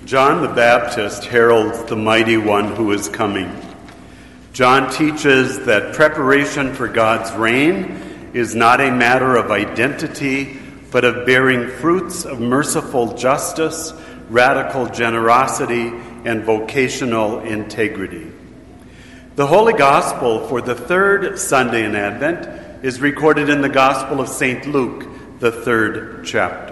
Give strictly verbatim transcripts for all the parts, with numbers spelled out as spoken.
John the Baptist heralds the mighty one who is coming. John teaches that preparation for God's reign is not a matter of identity, but of bearing fruits of merciful justice, radical generosity, and vocational integrity. The Holy Gospel for the third Sunday in Advent is recorded in the Gospel of Saint Luke, the third chapter.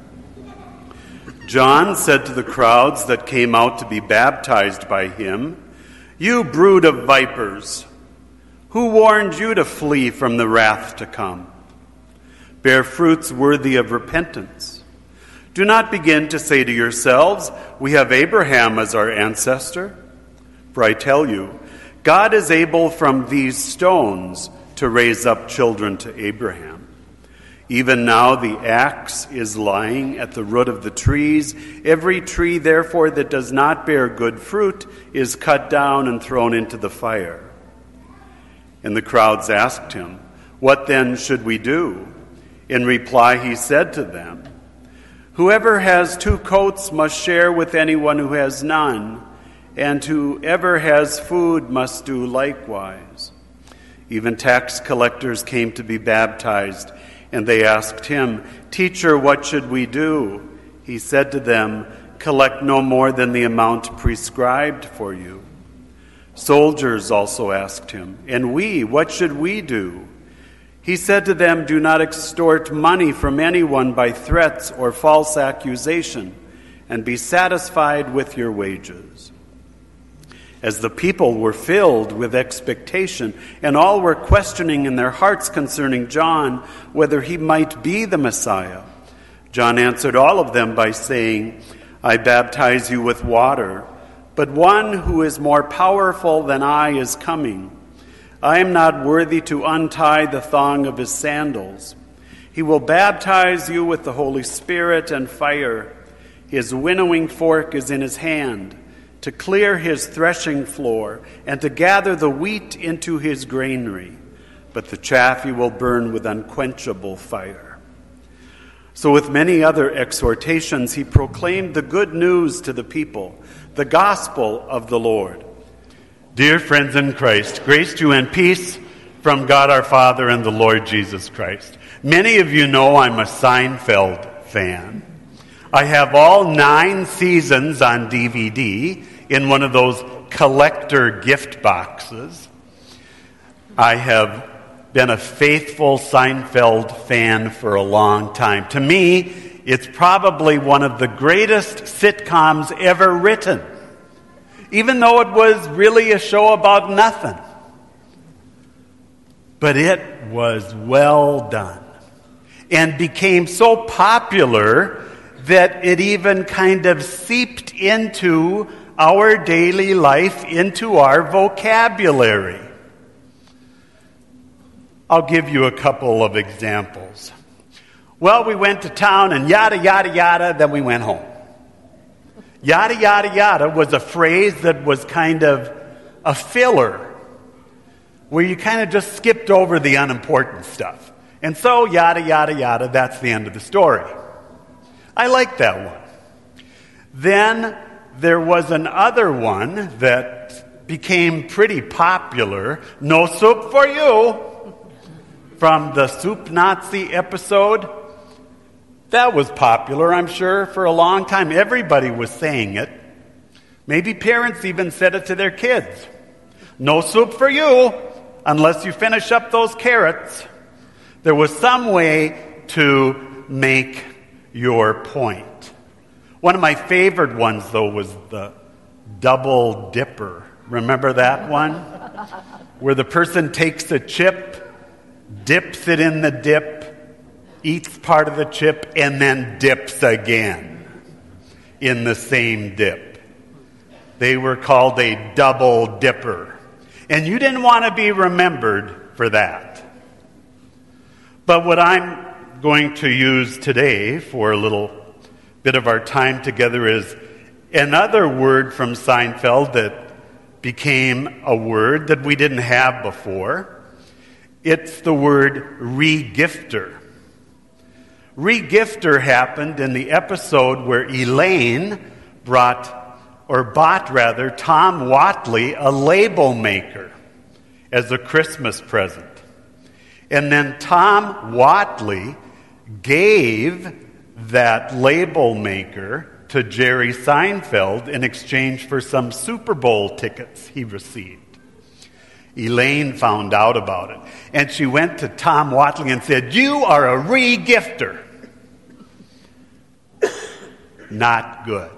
John said to the crowds that came out to be baptized by him, "You brood of vipers, who warned you to flee from the wrath to come? Bear fruits worthy of repentance. Do not begin to say to yourselves, 'We have Abraham as our ancestor.' For I tell you, God is able from these stones to raise up children to Abraham. Even now the axe is lying at the root of the trees. Every tree, therefore, that does not bear good fruit is cut down and thrown into the fire." And the crowds asked him, "What then should we do?" In reply, he said to them, "Whoever has two coats must share with anyone who has none, and whoever has food must do likewise." Even tax collectors came to be baptized, and they asked him, "Teacher, what should we do?" He said to them, "Collect no more than the amount prescribed for you." Soldiers also asked him, "And we, what should we do?" He said to them, "Do not extort money from anyone by threats or false accusation, and be satisfied with your wages." As the people were filled with expectation, and all were questioning in their hearts concerning John whether he might be the Messiah, John answered all of them by saying, "I baptize you with water, but one who is more powerful than I is coming. I am not worthy to untie the thong of his sandals. He will baptize you with the Holy Spirit and fire. His winnowing fork is in his hand, to clear his threshing floor, and to gather the wheat into his granary, but the chaff he will burn with unquenchable fire." So with many other exhortations, he proclaimed the good news to the people, the gospel of the Lord. Dear friends in Christ, grace to you and peace from God our Father and the Lord Jesus Christ. Many of you know I'm a Seinfeld fan. I have all nine seasons on D V D in one of those collector gift boxes. I have been a faithful Seinfeld fan for a long time. To me, it's probably one of the greatest sitcoms ever written, even though it was really a show about nothing. But it was well done and became so popular that it even kind of seeped into our daily life, into our vocabulary. I'll give you a couple of examples. Well, we went to town and yada, yada, yada, then we went home. Yada, yada, yada was a phrase that was kind of a filler, where you kind of just skipped over the unimportant stuff. And so, yada, yada, yada, that's the end of the story. I like that one. Then there was another one that became pretty popular, "No soup for you," from the Soup Nazi episode. That was popular, I'm sure, for a long time. Everybody was saying it. Maybe parents even said it to their kids. "No soup for you unless you finish up those carrots." There was some way to make your point. One of my favorite ones, though, was the double dipper. Remember that one? Where the person takes a chip, dips it in the dip, eats part of the chip, and then dips again in the same dip. They were called a double dipper. And you didn't want to be remembered for that. But what I'm going to use today for a little bit of our time together is another word from Seinfeld that became a word that we didn't have before. It's the word regifter. Regifter happened in the episode where Elaine, brought, or bought rather, Tom Watley a label maker as a Christmas present. And then Tom Watley gave that label maker to Jerry Seinfeld in exchange for some Super Bowl tickets he received. Elaine found out about it, and she went to Tom Watley and said, "You are a re-gifter." Not good.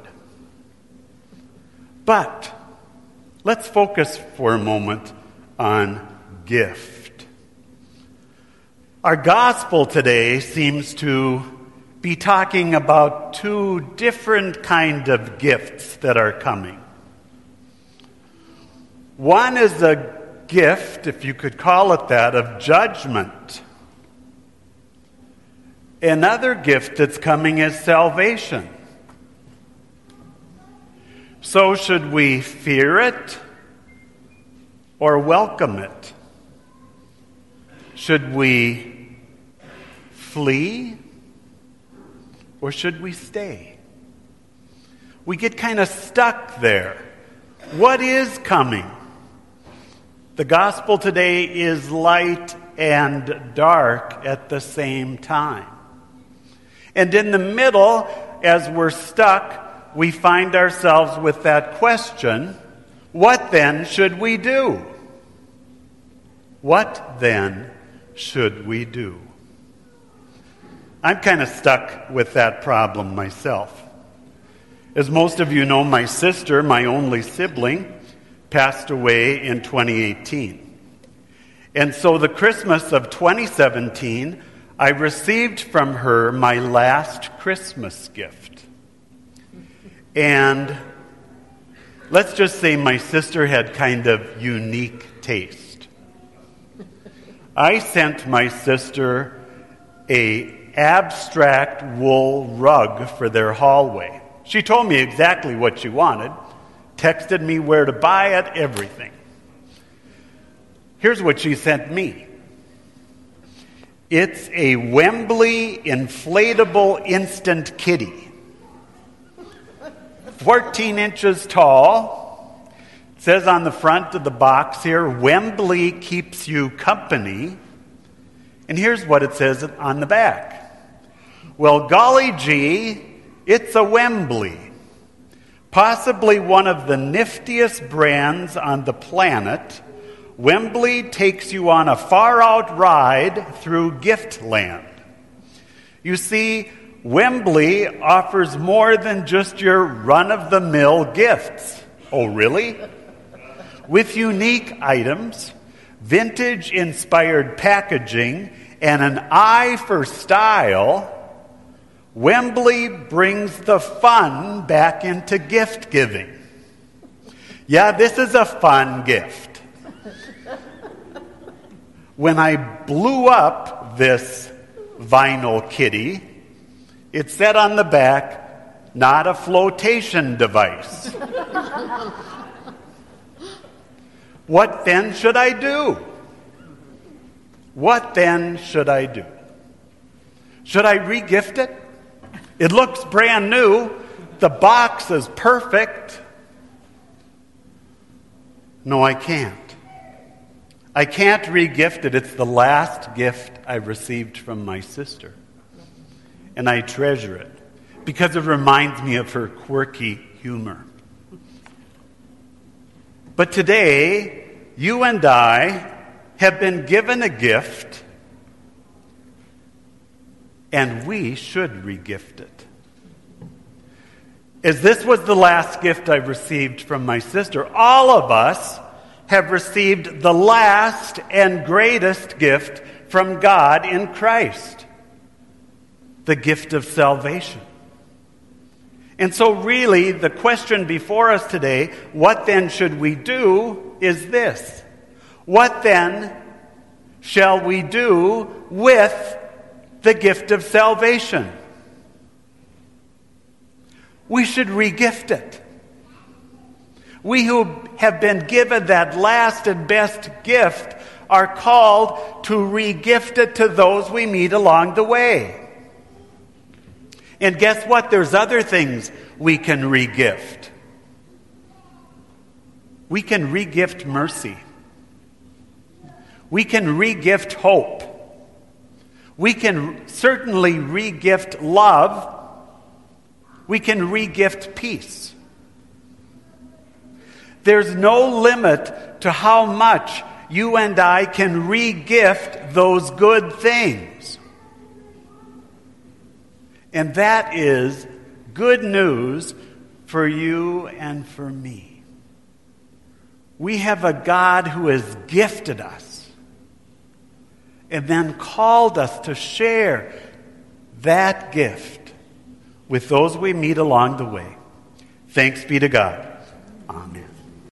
But let's focus for a moment on gift. Our gospel today seems to be talking about two different kind of gifts that are coming. One is a gift, if you could call it that, of judgment. Another gift that's coming is salvation. So should we fear it or welcome it? Should we flee or should we stay? We get kind of stuck there. What is coming? The gospel today is light and dark at the same time. And in the middle, as we're stuck, we find ourselves with that question, what then should we do? What then should we do? I'm kind of stuck with that problem myself. As most of you know, my sister, my only sibling, passed away in twenty eighteen. And so the Christmas of twenty seventeen, I received from her my last Christmas gift. And let's just say my sister had kind of unique taste. I sent my sister a abstract wool rug for their hallway. She told me exactly what she wanted, texted me where to buy it, everything. Here's what she sent me. It's a Wembley inflatable instant kitty. fourteen inches tall. It says on the front of the box here, Wembley keeps you company. And here's what it says on the back. Well, golly gee, it's a Wembley. Possibly one of the niftiest brands on the planet. Wembley takes you on a far-out ride through Giftland. You see, Wembley offers more than just your run-of-the-mill gifts. Oh, really? With unique items, vintage-inspired packaging, and an eye for style, Wembley brings the fun back into gift giving. Yeah, this is a fun gift. When I blew up this vinyl kitty, it said on the back, not a flotation device. What then should I do? What then should I do? Should I re-gift it? It looks brand new. The box is perfect. No, I can't. I can't re-gift it. It's the last gift I received from my sister. And I treasure it because it reminds me of her quirky humor. But today, you and I have been given a gift, and we should re-gift it. As this was the last gift I received from my sister, all of us have received the last and greatest gift from God in Christ, the gift of salvation. And so really, the question before us today, what then should we do, is this. What then shall we do with the gift of salvation? We should re-gift it. We who have been given that last and best gift are called to re-gift it to those we meet along the way. And guess what? There's other things we can regift. We can regift mercy. We can regift hope. We can certainly regift love. We can regift peace. There's no limit to how much you and I can regift those good things. And that is good news for you and for me. We have a God who has gifted us and then called us to share that gift with those we meet along the way. Thanks be to God. Amen.